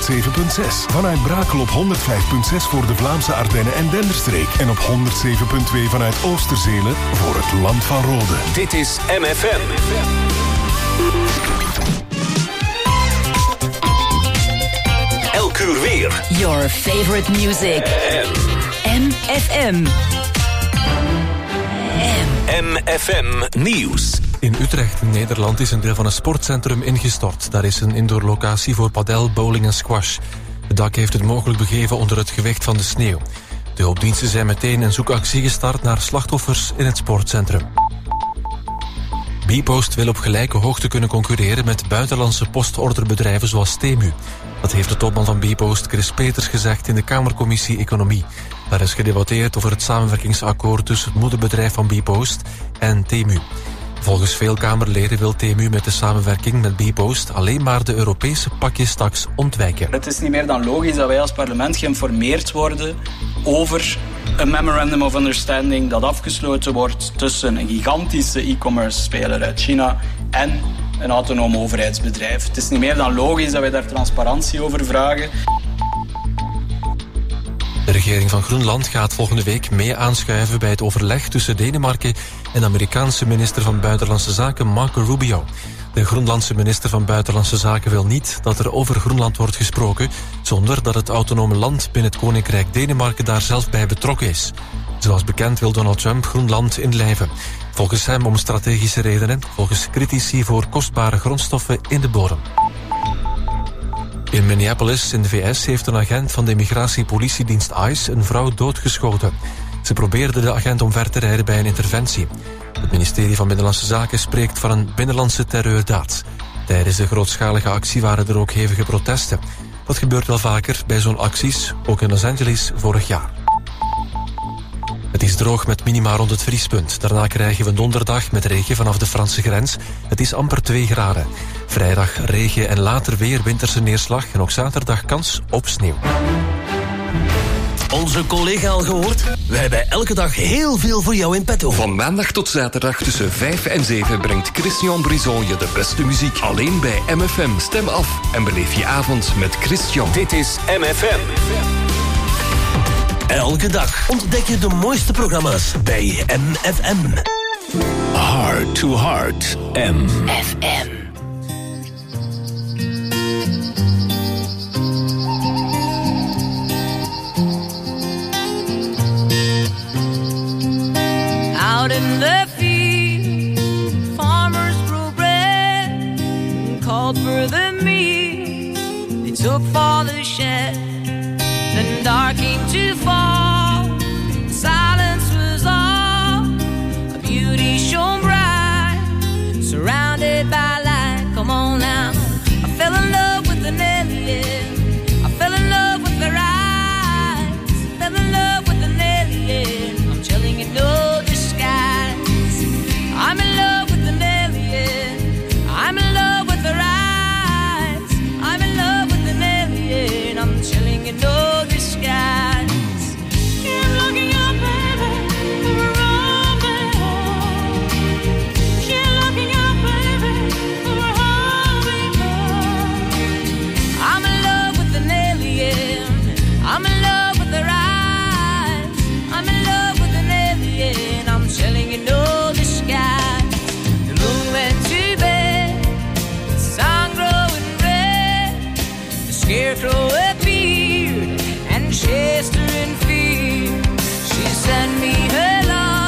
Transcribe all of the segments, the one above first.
107.6. Vanuit Brakel op 105.6 voor de Vlaamse Ardennen en Denderstreek. En op 107.2 vanuit Oosterzelen voor het Land van Rode. Dit is MFM. Elk uur weer. Your favorite music. MFM. MFM Nieuws. In Utrecht, in Nederland, is een deel van een sportcentrum ingestort. Daar is een indoorlocatie voor padel, bowling en squash. Het dak heeft het mogelijk begeven onder het gewicht van de sneeuw. De hulpdiensten zijn meteen een zoekactie gestart naar slachtoffers in het sportcentrum. Bpost wil op gelijke hoogte kunnen concurreren met buitenlandse postorderbedrijven zoals Temu. Dat heeft de topman van Bpost, Chris Peters, gezegd in de Kamercommissie Economie. Daar is gedebatteerd over het samenwerkingsakkoord tussen het moederbedrijf van Bpost en Temu. Volgens veel Kamerleden wil Temu met de samenwerking met Bpost alleen maar de Europese pakjestaks ontwijken. Het is niet meer dan logisch dat wij als parlement geïnformeerd worden over een memorandum of understanding dat afgesloten wordt tussen een gigantische e-commerce speler uit China en een autonoom overheidsbedrijf. Het is niet meer dan logisch dat wij daar transparantie over vragen. De regering van Groenland gaat volgende week mee aanschuiven bij het overleg tussen Denemarken en de Amerikaanse minister van Buitenlandse Zaken Marco Rubio. De Groenlandse minister van Buitenlandse Zaken wil niet dat er over Groenland wordt gesproken zonder dat het autonome land binnen het Koninkrijk Denemarken daar zelf bij betrokken is. Zoals bekend wil Donald Trump Groenland inlijven. Volgens hem om strategische redenen, volgens critici voor kostbare grondstoffen in de bodem. In Minneapolis in de VS heeft een agent van de immigratiepolitiedienst ICE een vrouw doodgeschoten. Ze probeerde de agent omver te rijden bij een interventie. Het ministerie van Binnenlandse Zaken spreekt van een binnenlandse terreurdaad. Tijdens de grootschalige actie waren er ook hevige protesten. Dat gebeurt wel vaker bij zo'n acties, ook in Los Angeles vorig jaar. Het is droog met minima rond het vriespunt. Daarna krijgen we donderdag met regen vanaf de Franse grens. Het is amper 2 graden. Vrijdag regen en later weer winterse neerslag. En ook zaterdag kans op sneeuw. Onze collega al gehoord? Wij hebben elke dag heel veel voor jou in petto. Van maandag tot zaterdag tussen 5 en 7 brengt Christian Brison je de beste muziek. Alleen bij MFM. Stem af en beleef je avond met Christian. Dit is MFM. Elke dag ontdek je de mooiste programma's bij MFM. Heart to Heart. FM. Out in the field, farmers grew bread and called for the meat. They took for the shed. Then dark came to fall. Silence was all. A beauty shone bright, surrounded by light. Come on now. I fell in love with an alien. I fell in love with her eyes. I fell in love with an alien. I'm telling you, no disguise. I'm in love with an alien. I'm in love with her eyes. I'm in love with an alien. I'm telling you, no. Scarecrow appeared and chased her in fear. She sent me her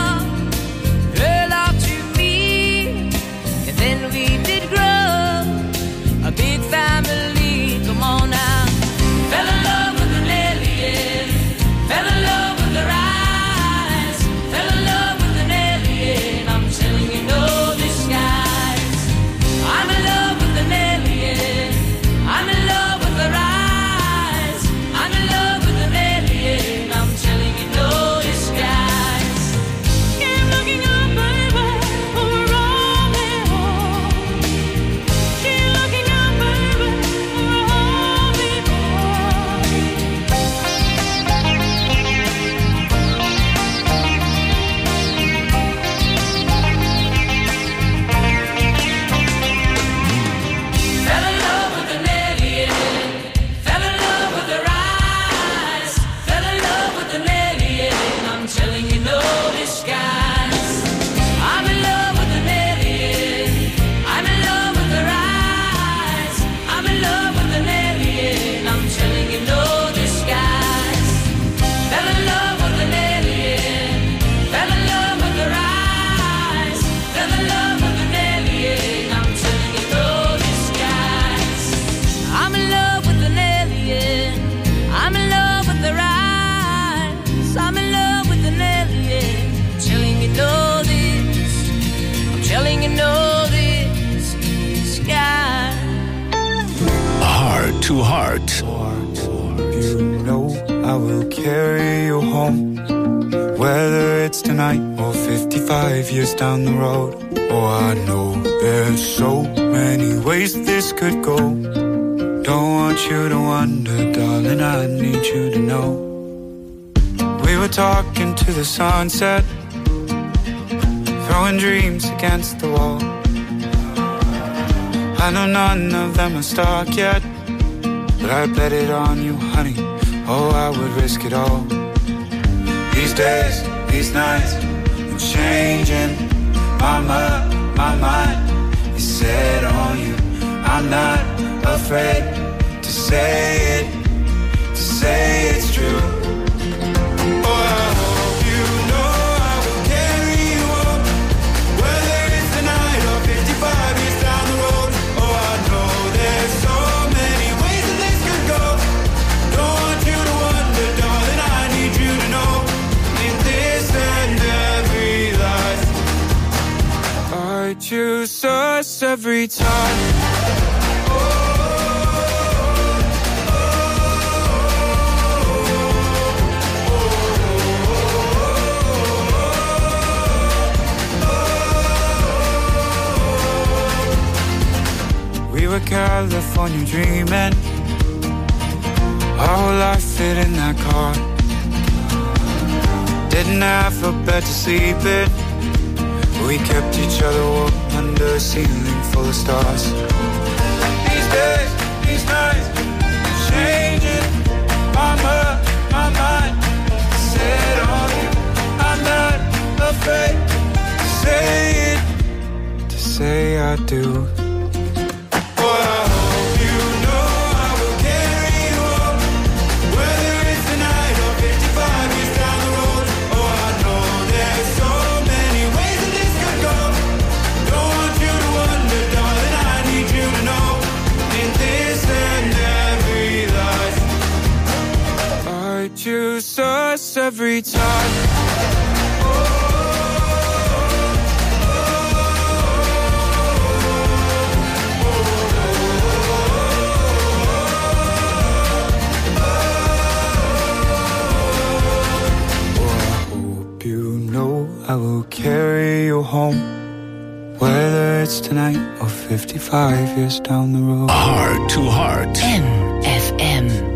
love to me, and then we did grow a big family. Come on now. Fell in love with an alien, fell in love with her eyes, fell in love with an alien. I'm telling you, no disguise. I'm in love with an alien. I'm in love with her eyes. I'm in love with an alien. I'm telling you, no disguise. You know I will carry you home, whether it's tonight or 55 years down the road. Oh, I know there's so many ways this could go. Don't want you to wonder, darling, I need you to know. We were talking to the sunset, throwing dreams against the wall. I know none of them are stuck yet, but I bet it on you, honey. Oh, I would risk it all. These days, these nights, I'm changing. My mind is set on you. I'm not afraid to say it's true. Oh, I hope you know I will carry you up, whether it's tonight or 55 years down the road. Oh, I know there's so many ways that this could go. Don't want you to wonder, darling, I need you to know. In this and every life, I choose us every time. We were California dreaming, our whole life fit in that car. Didn't have a bed to sleep in, we kept each other warm under a ceiling full of stars. These days, these nights, changing. My mind set on you. I'm not afraid to say I do. Choose us every time. I will carry you home, whether it's tonight or 55 years down the road. Heart to Heart. MFM.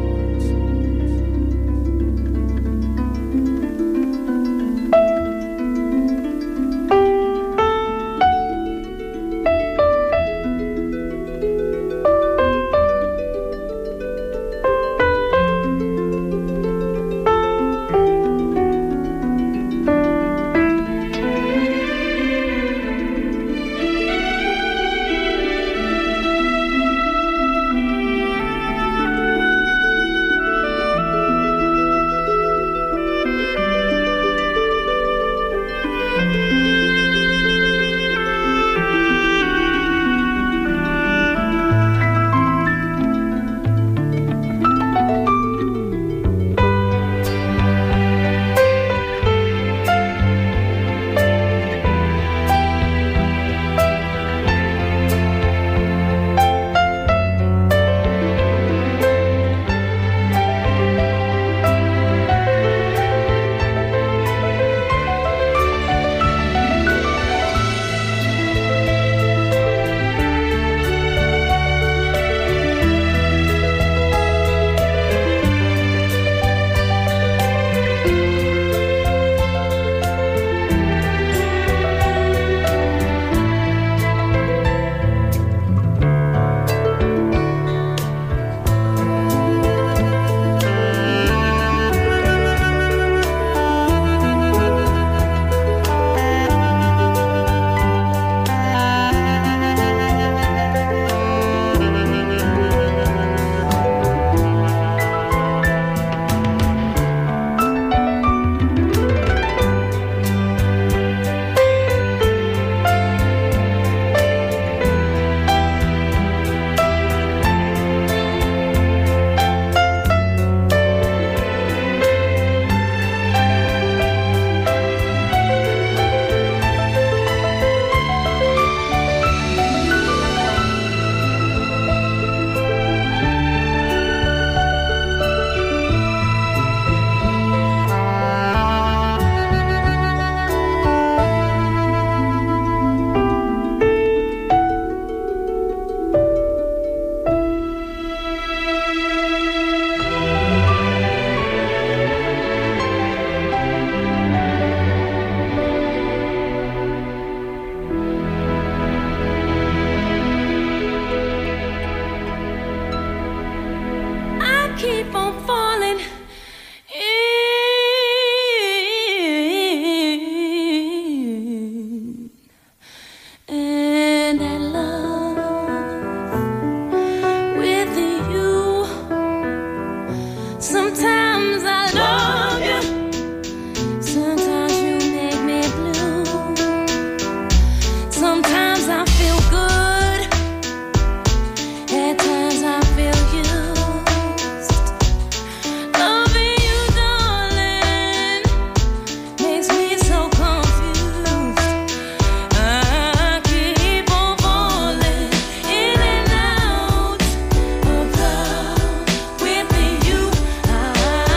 keep on falling in. And I love with you. Sometimes I love you. Sometimes you make me blue. Sometimes I feel good. At times I feel used. Loving you, darling, makes me so confused. I keep on falling in and out of love with you. I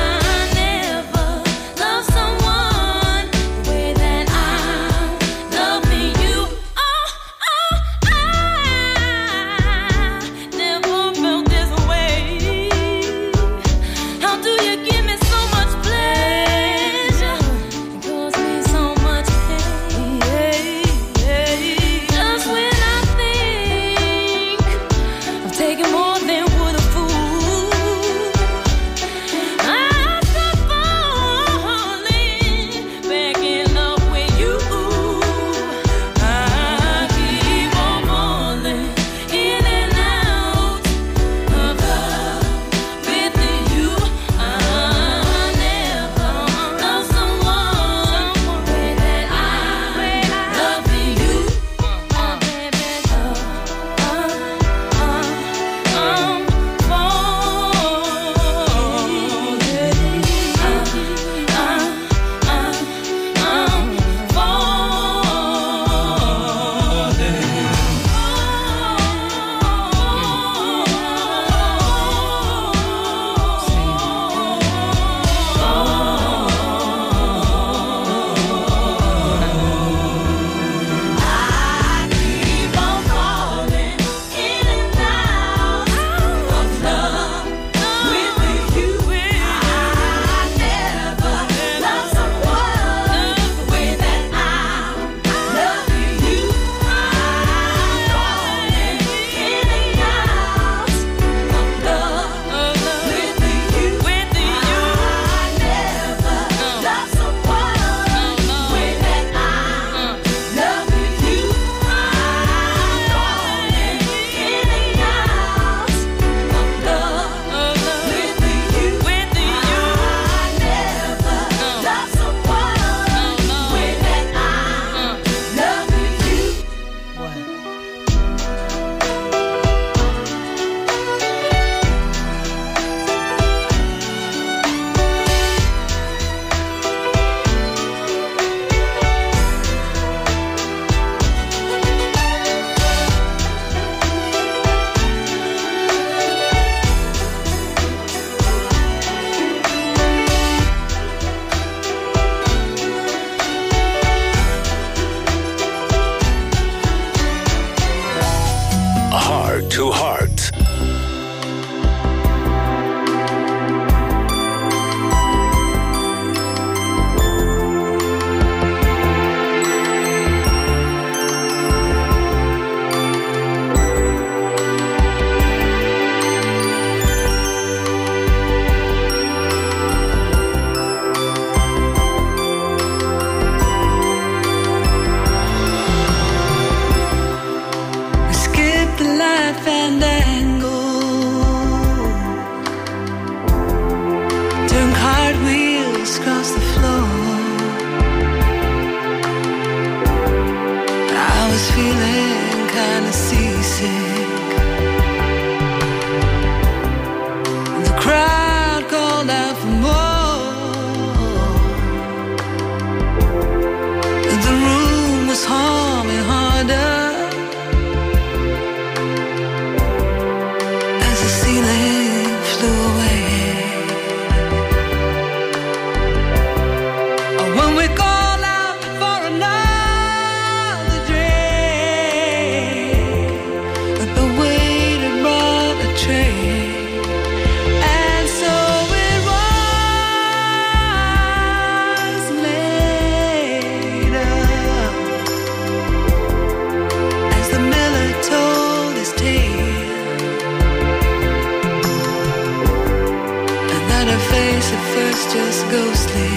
face at first just ghostly.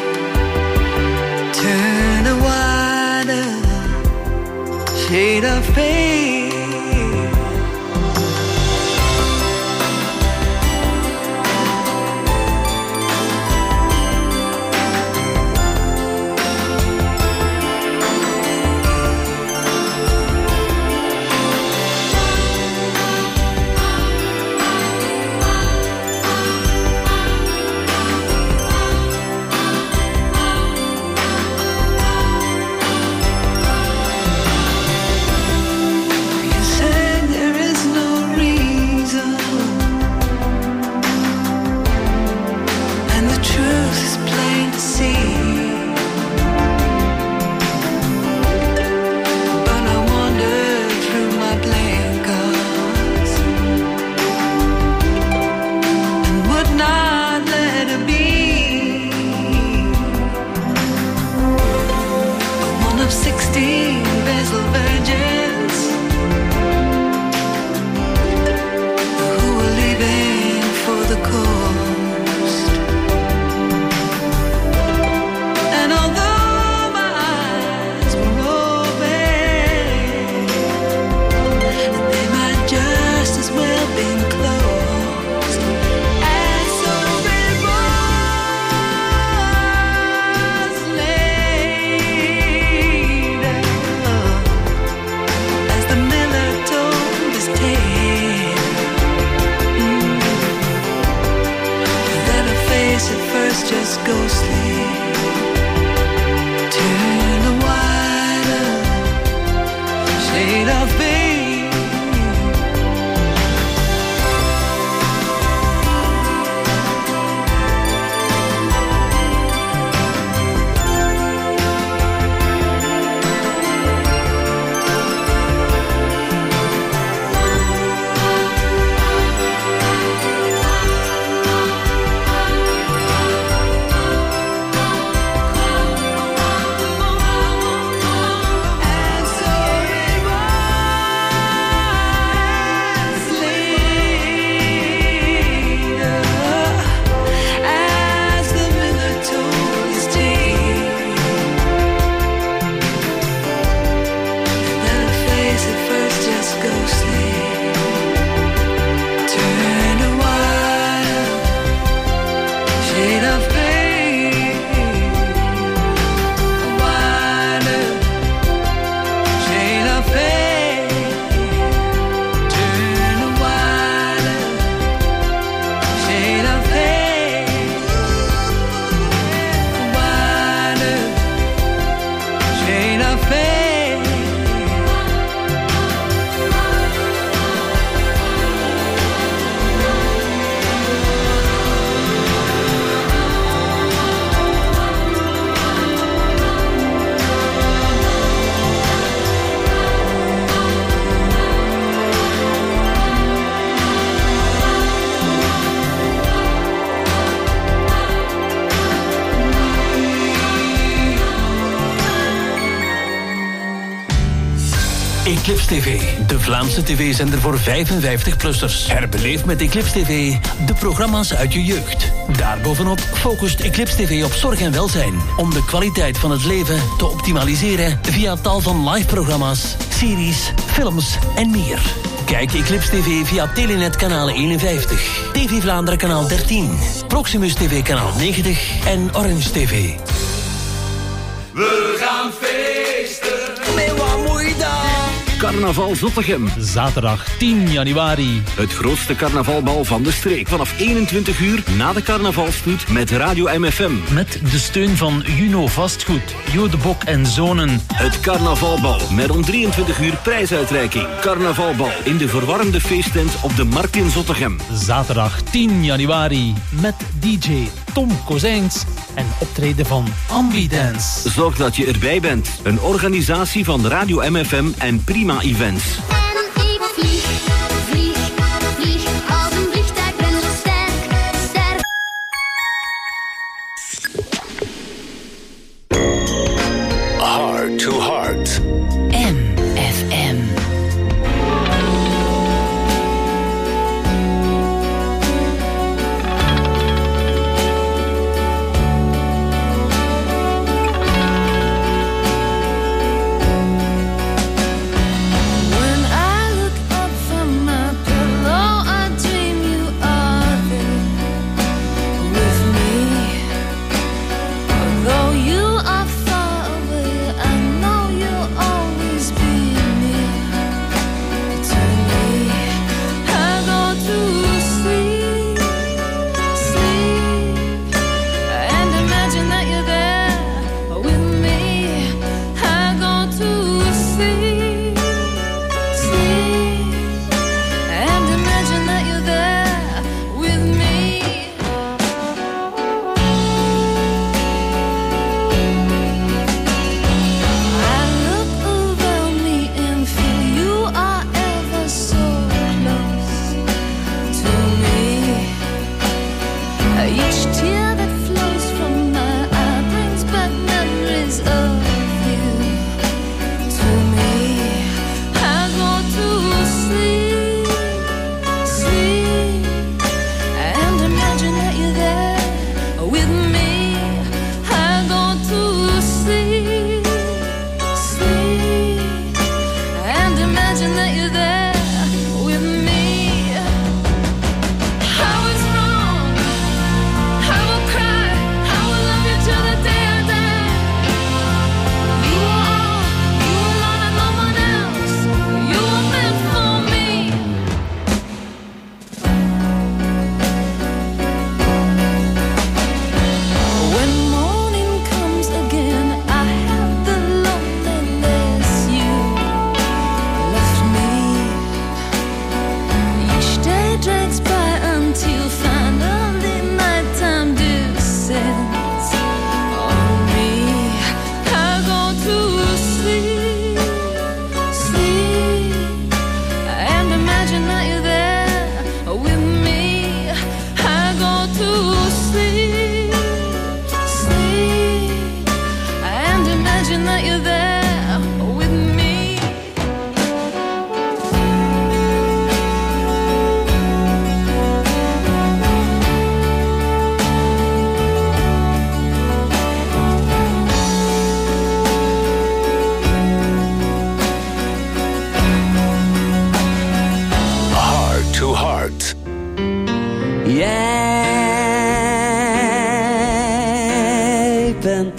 Turn a wider shade of pale. Eclipse TV, de Vlaamse tv-zender voor 55-plussers. Herbeleef met Eclipse TV de programma's uit je jeugd. Daarbovenop focust Eclipse TV op zorg en welzijn, om de kwaliteit van het leven te optimaliseren via tal van live-programma's, series, films en meer. Kijk Eclipse TV via Telenet kanaal 51, TV Vlaanderen kanaal 13, Proximus TV kanaal 90 en Orange TV. We gaan feesten. Met wat moeite. Carnaval Zottegem. Zaterdag 10 januari. Het grootste carnavalbal van de streek. Vanaf 21 uur na de carnavalstoet met Radio MFM. Met de steun van Juno Vastgoed, Jo de Bok en Zonen. Het carnavalbal met om 23 uur prijsuitreiking. Carnavalbal in de verwarmde feesttent op de Markt in Zottegem. Zaterdag 10 januari met DJ Tom Kozijns en optreden van Ambidance. Zorg dat je erbij bent. Een organisatie van Radio MFM en Prima Events. Heart to Heart. MFM.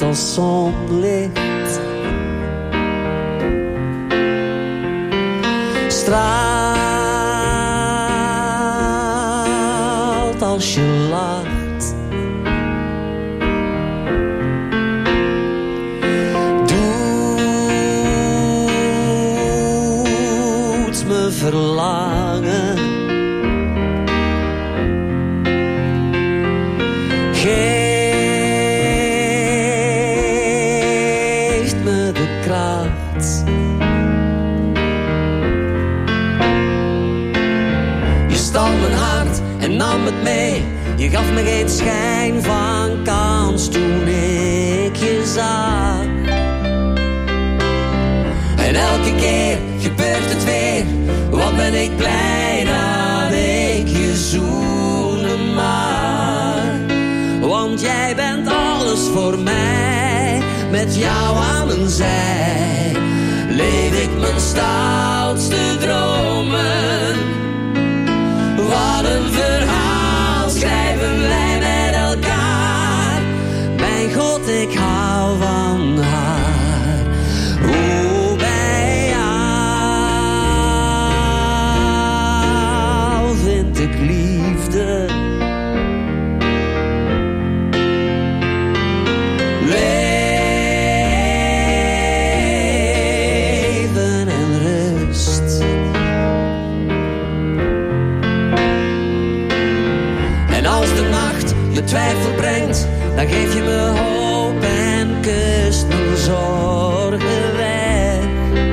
als zonlicht straalt als je lacht. Doet me verlangen. Geeft me de kracht. Je stal mijn hart en nam het mee. Je gaf me geen schijn van kans toen ik je zag. En elke keer gebeurt het weer. Wat ben ik blij dat ik je zoenen mag. Want jij bent alles voor mij. Met jou aan mijn zij leef ik mijn stoutste dromen. Wat een verhaal schrijven wij met elkaar. Mijn God, ik hou van haar. O, bij jou vind ik liefde. Leven en rust. En als de nacht me twijfel brengt, dan geef je me hoop en kust mijn zorgen weg.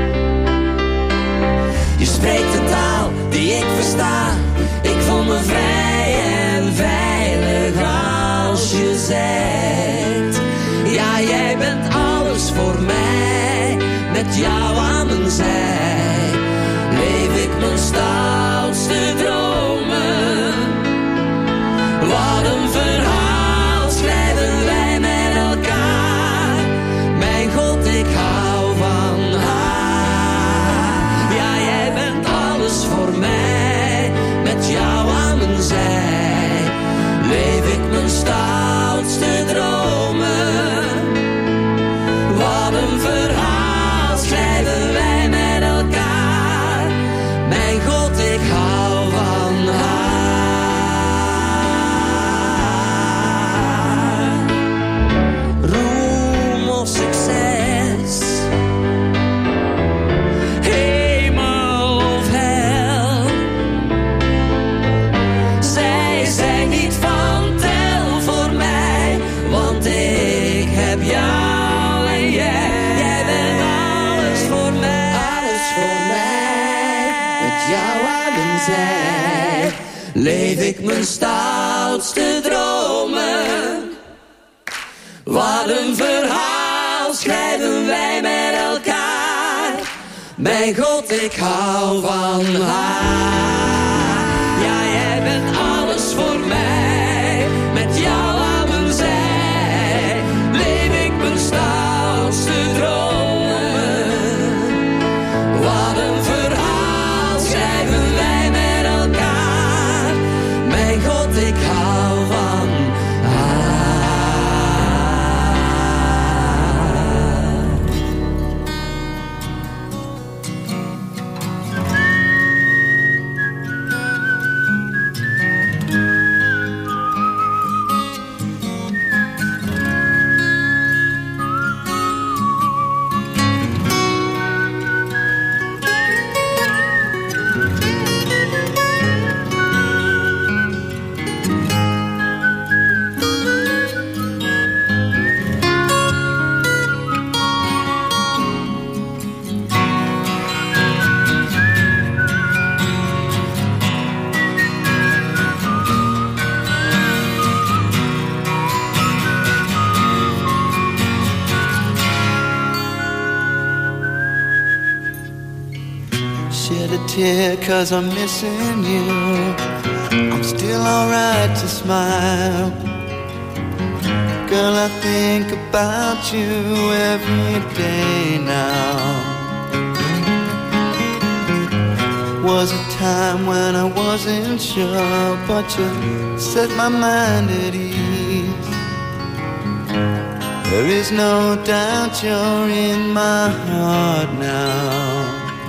Je spreekt de taal die ik versta. Ik voel me vrij en veilig als je zegt: ja, jij bent alles voor mij. Met jou aan mijn zij leef ik mijn stoutste dromen. Wat een verhaal schrijven wij met elkaar. Mijn God, ik hou van haar. Ja, jij bent alles voor mij. Met jou aan mijn zij leef ik mijn stoutste dromen. Wat een verhaal schrijven wij met elkaar. Mijn God, ik hou van haar. Roem of succes, hemel of hel. Zij zijn niet van tel voor mij, want ik heb jou en jij bent alles voor mij. Alles voor mij, met jou aan mijn zij leef ik mijn stoutste dromen. Wat een verhaal schrijven wij met elkaar. Mijn God, ik hou van haar. Ja, jij bent alles voor mij. Met jou aan mijn zij leef ik mijn stoutste dromen. Wat een verhaal schrijven wij met elkaar. Mijn God, ik hou van haar. Shed a tear 'cause I'm missing you. I'm still alright to smile. Girl, I think about you every day now. Was a time when I wasn't sure, but you set my mind at ease. There is no doubt you're in my heart now.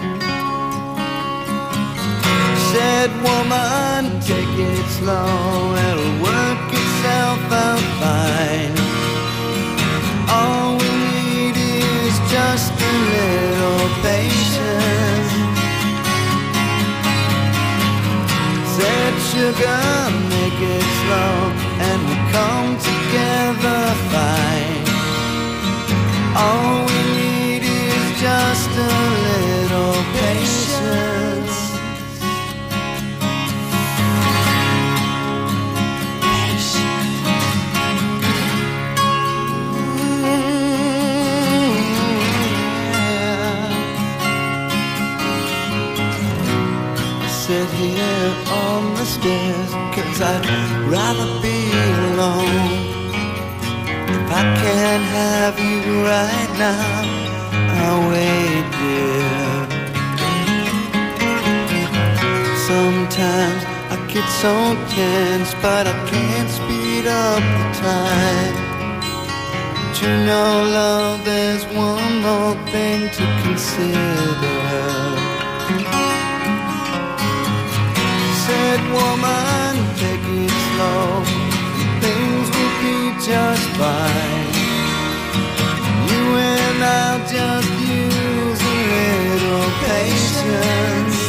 Said woman, take it slow, it'll work itself out fine. All we need is just a little patience. Said sugar, make it slow, and we'll come together fine. All we need is just a little patience. Sit here on the stairs, 'cause I'd rather be alone. If I can't have you right now, I'll wait, dear. Sometimes I get so tense, but I can't speed up the time. But you know, love, there's one more thing to consider. Said woman, take it slow, things will be just fine. You and I'll just use a little patience.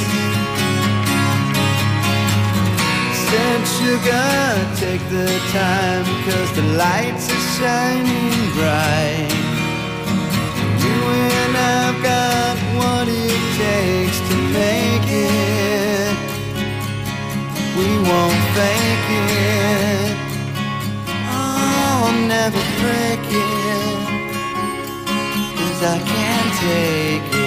Said sugar, take the time, 'cause the lights are shining bright. You and I've got what it takes to make it. We won't fake it, I'll never break it, 'cause I can't take it.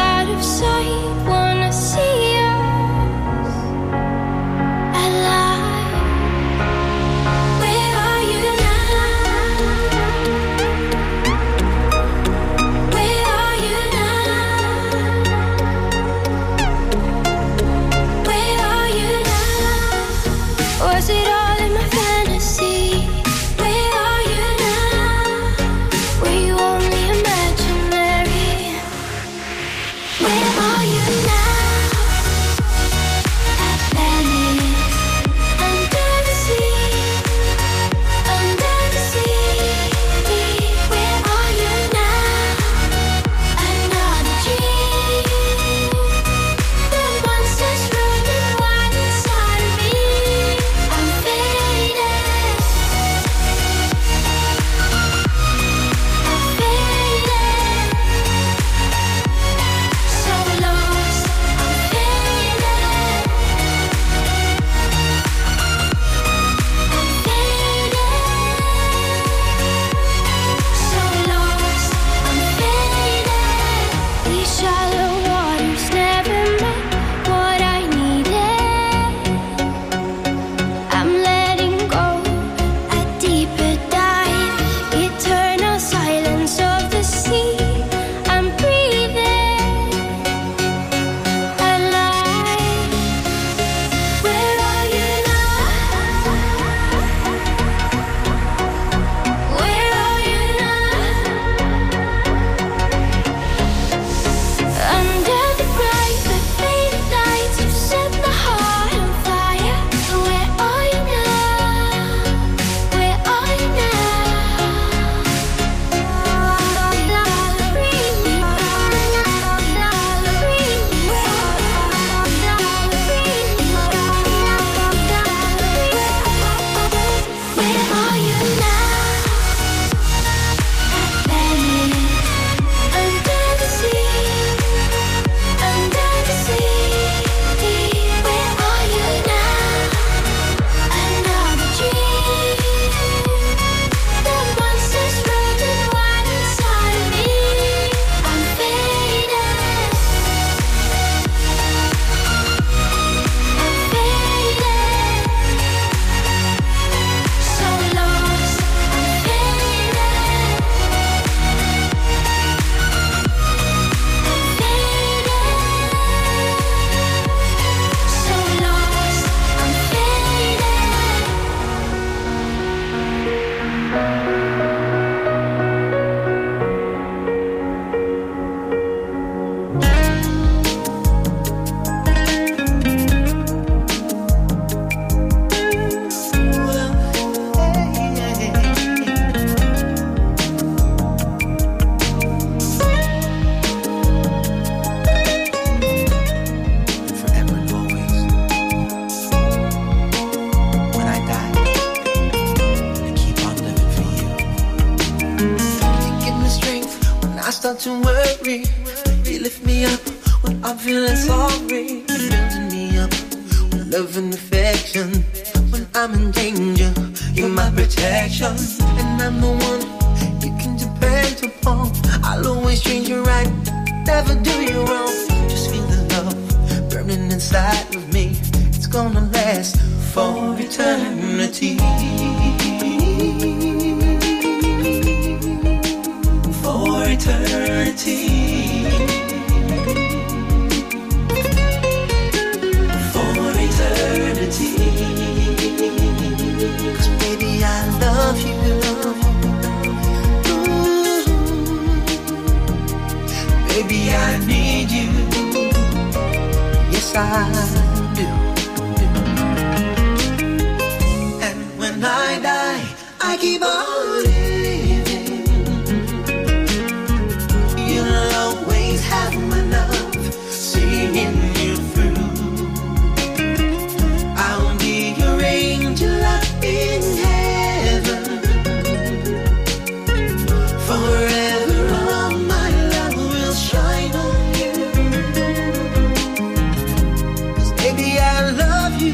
Sight, wanna see us alive. affection, and I'm the one you can depend upon. I'll always treat you right, never do you wrong. Just feel the love burning inside of me. It's gonna last for eternity. For eternity. For eternity. 'Cause baby, I love you. Ooh. Baby, I need you. Yes, I do. And when I die, I keep on living. You'll always have my love, singing you through. I'll be your angel up in heaven. Forever all my love will shine on you. 'Cause baby, I love you.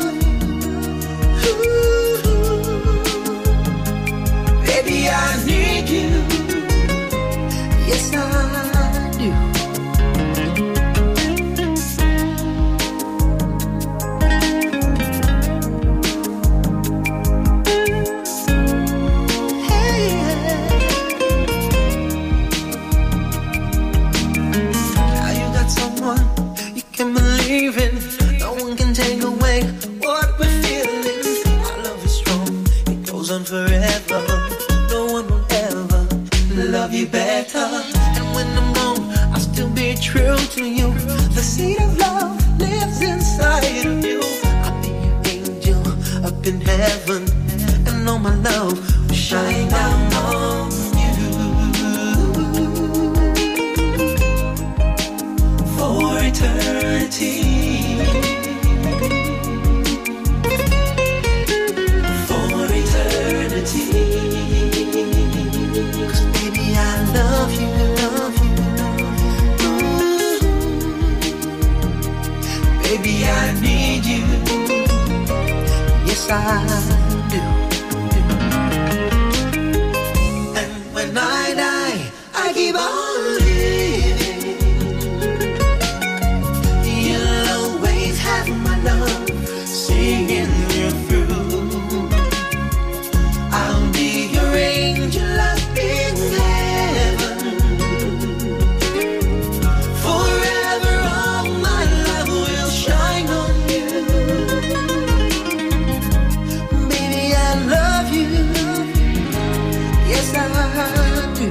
Ooh. Baby, I need you. Yes, I do. Hey, now you got someone you can believe in. No one can take away what we're feeling. Our love is strong, it goes on forever. No one will ever love you better. And when I'm gone, I'll still be true to you. The seed of love lives inside of you. I'll be your angel up in heaven, and all my love will shine down on you. For eternity. For eternity. 'Cause baby, I love you, love you. Ooh. Baby, I need you. Yes, I do. And when I die, I keep on living. You'll always have my love, singing you through. I'll be your angel up in heaven. Forever all my love will shine on you. Baby, I love you. Yes, I do.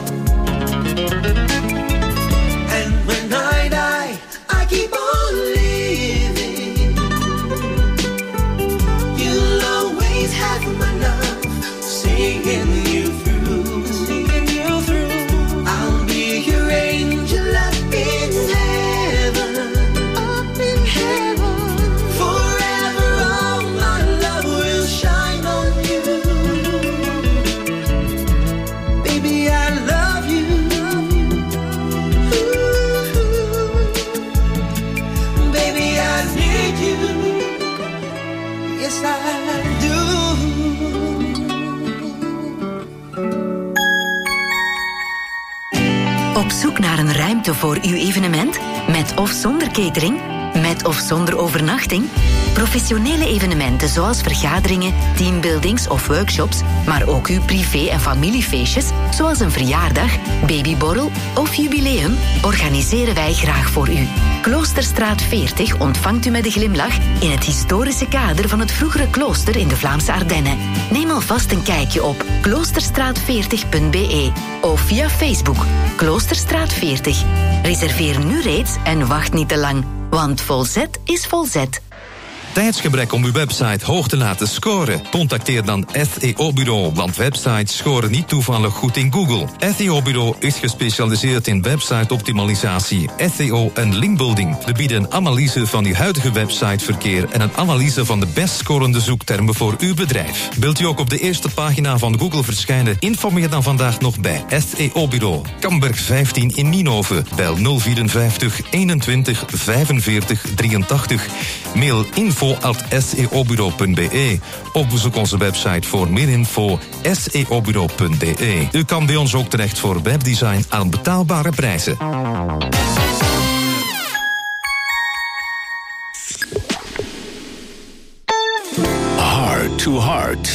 And when I die, I keep on living. You'll always have my love, singing you through, singing you through. I'll be your angel up in heaven, up in heaven. Forever all my love will shine on you. Baby, I love you. Ooh. Baby, I need you. Yes, I do. Op zoek naar een ruimte voor uw evenement? Met of zonder catering? Met of zonder overnachting? Professionele evenementen zoals vergaderingen, teambuildings of workshops, maar ook uw privé- en familiefeestjes, zoals een verjaardag, babyborrel of jubileum, organiseren wij graag voor u. Kloosterstraat 40 ontvangt u met een glimlach in het historische kader van het vroegere klooster in de Vlaamse Ardennen. Neem alvast een kijkje op kloosterstraat40.be of via Facebook Kloosterstraat 40. Reserveer nu reeds en wacht niet te lang, want volzet is volzet. Tijdsgebrek om uw website hoog te laten scoren? Contacteer dan SEO Bureau, want websites scoren niet toevallig goed in Google. SEO Bureau is gespecialiseerd in website-optimalisatie, SEO en linkbuilding. We bieden een analyse van uw huidige websiteverkeer en een analyse van de best scorende zoektermen voor uw bedrijf. Wilt u ook op de eerste pagina van Google verschijnen? Informeer dan vandaag nog bij SEO Bureau. Kamberg 15 in Nienhoven. Bel 054 21 45 83. Mail info info@seobureau.be of bezoek onze website voor meer info seobureau.be. U kan bij ons ook terecht voor webdesign aan betaalbare prijzen. Heart to Heart.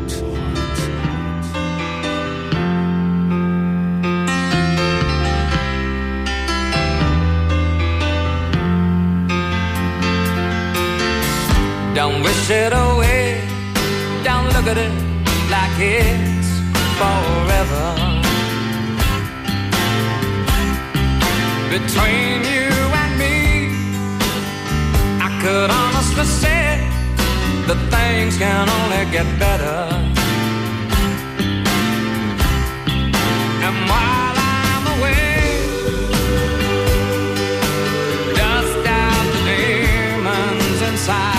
Don't wish it away, don't look at it like it's forever. Between you and me, I could honestly say that things can only get better. And while I'm away, dust out the demons inside.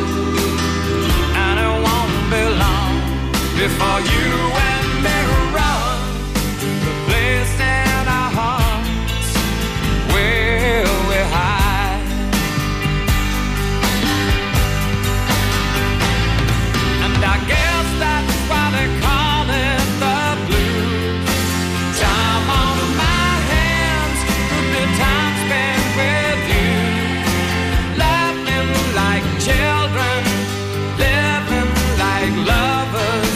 Before you and me run the place in our hearts where we hide. And I guess that's why they call it the blues. Time on my hands could be time spent with you, laughing like children, living like lovers.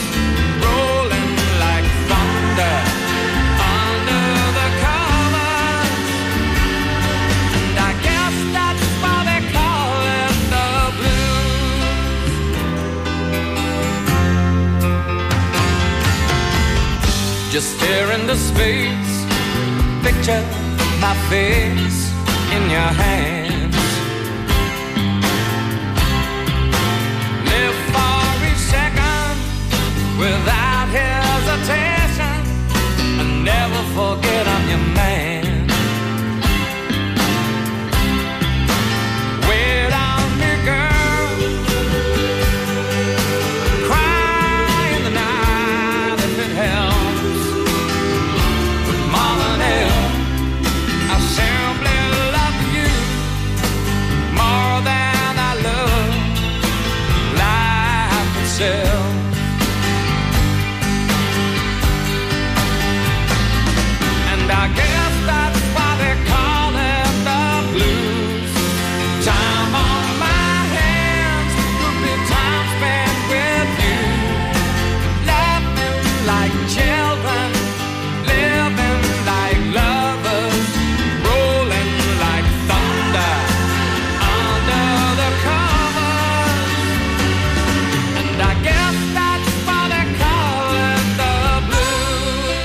Just stare into space, picture my face in your hands. Live for each second without hesitation, and never forget I'm your man. Wait on me, girl, cry in the night if it helps. And I guess that's why they call it the blues. Time on my hands could be time spent with you, laughing like children, living like lovers, rolling like thunder under the covers. And I guess that's why they call it the blues.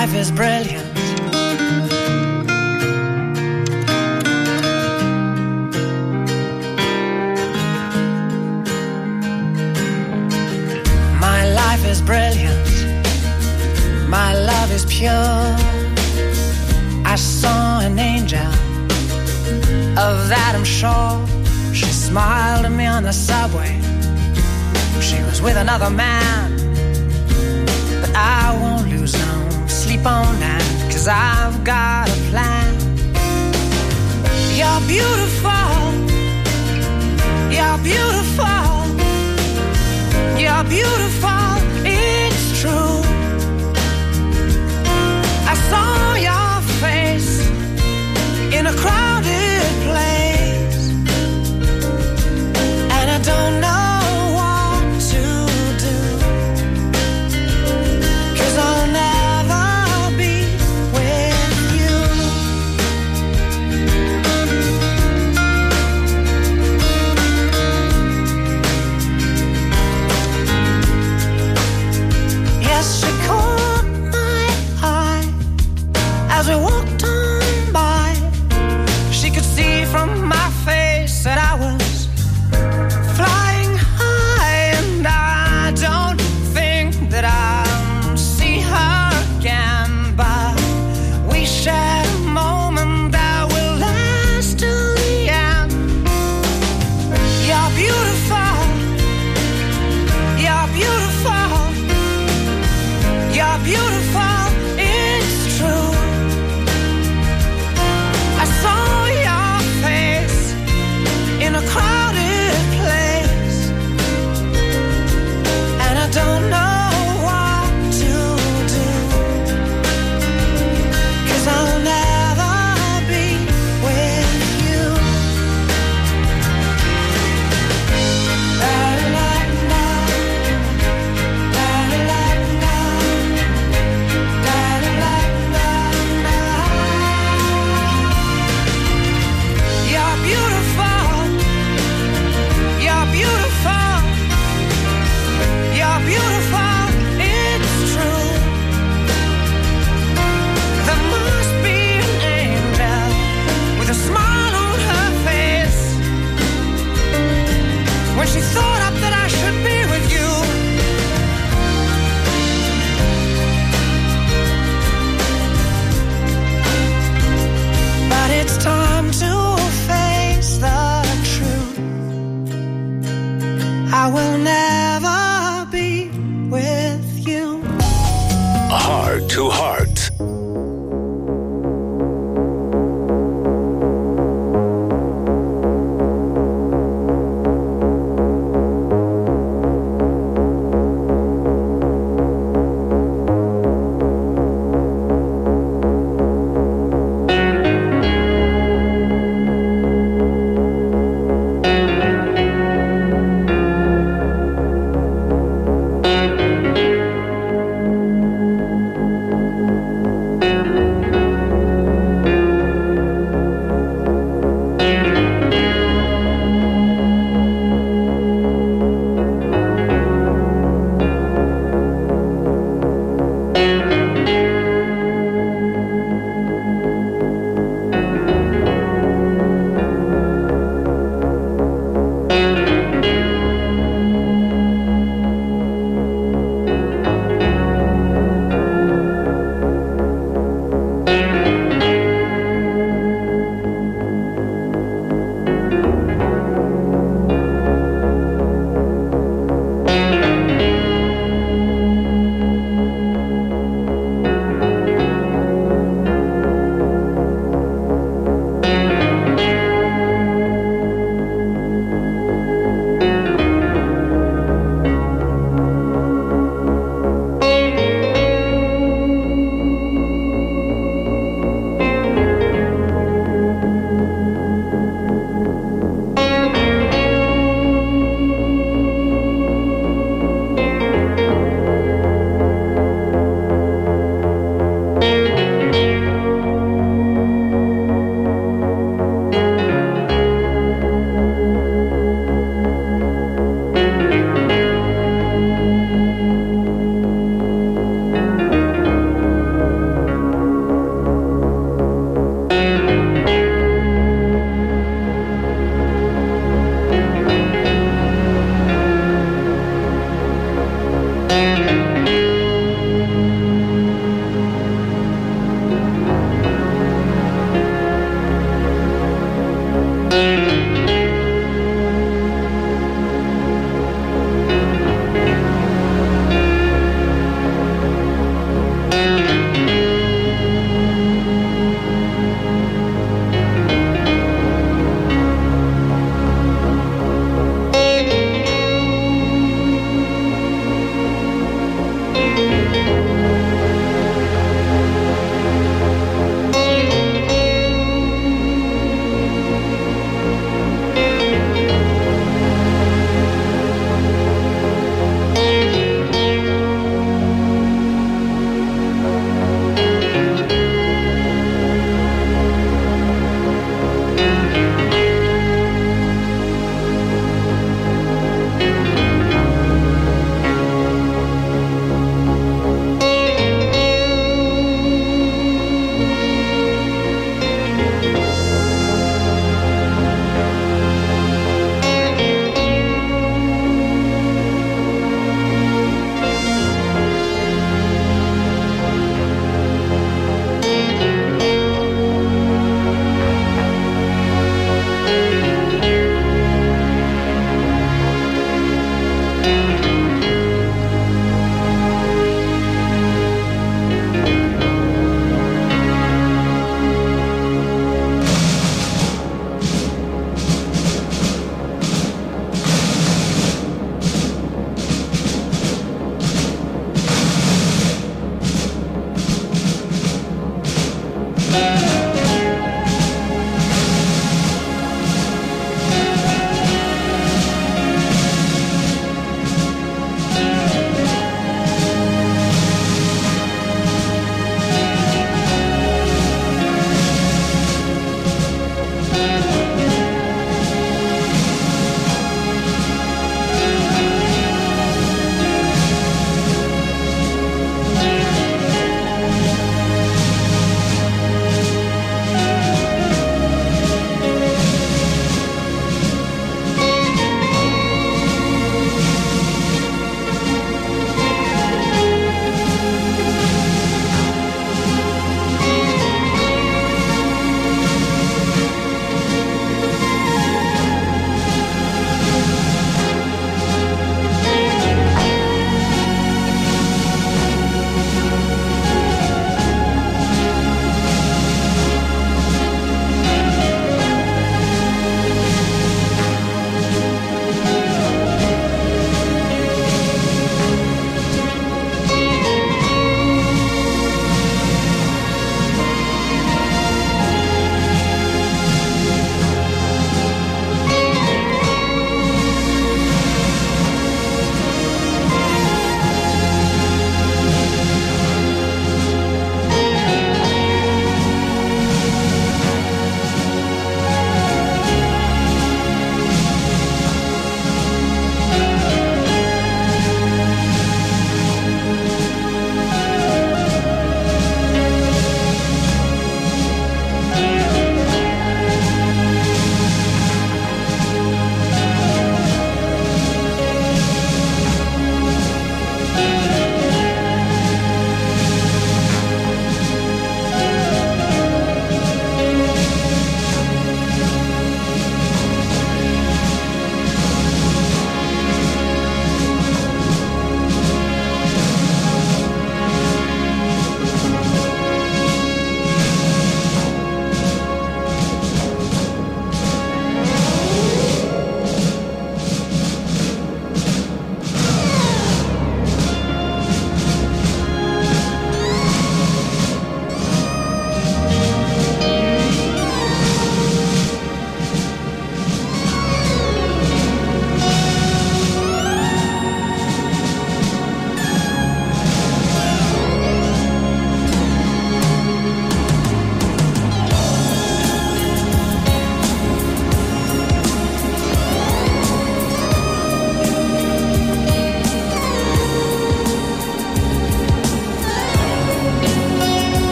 life is brilliant. My life is brilliant. My love is pure. I saw an angel, of that I'm sure. She smiled at me on the subway. She was with another man, but I won't lose no sleep on that, 'cause I've got a plan. You're beautiful. You're beautiful. You're beautiful. It's true. I saw your face in a crowded place, and I don't know what to do, 'cause I'll never be with you. Yes, she caught my eye as we walked on by. She could see from my face that I was flying high, and I don't think that I'll see her again, but we shared a moment that will last till the end. You're beautiful. You're beautiful. You're beautiful. It's true. I saw your face in a crowded place, and I don't know what to do, 'cause I'll never be with you. La-la-la-la. La-la-la-la. La-la-la-la. You're beautiful. You're beautiful. You're beautiful. It's true. There must be an angel with a smile on her face when she thought up that I should be with you. But it's time to face the truth. I will never be with you. Heart to Heart.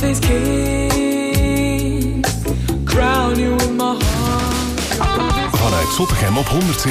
always king. Crown you in my heart. Vanuit Zottegem op 107.